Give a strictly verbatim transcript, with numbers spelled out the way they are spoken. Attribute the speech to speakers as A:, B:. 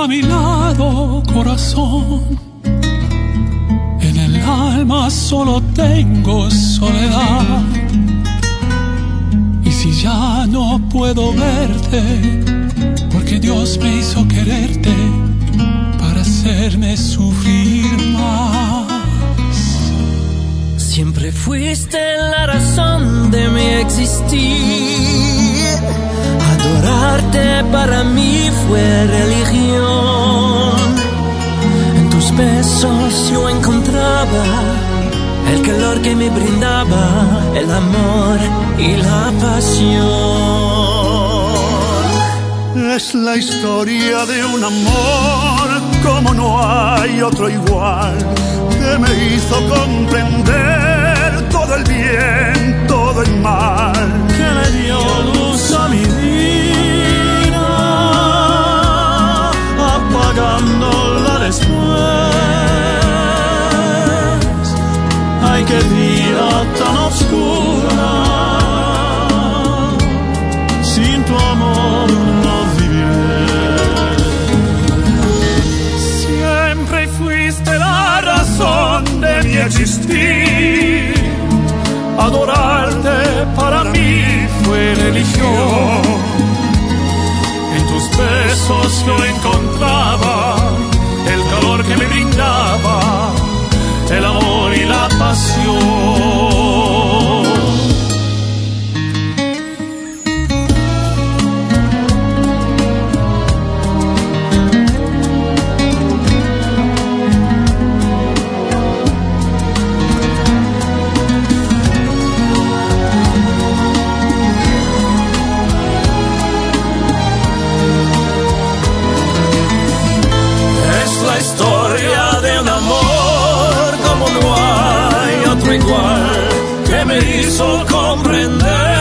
A: a mi lado, corazón. En el alma solo tengo soledad. Y si ya no puedo verte, porque Dios me hizo quererte para hacerme sufrir más.
B: Siempre fuiste la razón de mi existir. Adorarte para mí fue religión. En tus besos yo encontraba el calor que me brindaba, el amor y la pasión.
C: Es la historia de un amor como no hay otro igual, que me hizo comprender todo el bien, todo el mal,
A: que le dio luz a mi vida, apagándola después. Ay, qué vida tan oscura, sin tu amor no viviré. Siempre fuiste la razón de mi existir. Adorarte para mí fue religión. En tus besos yo encontraba el calor que me brindaba, el amor y la pasión. Igual que me hizo comprender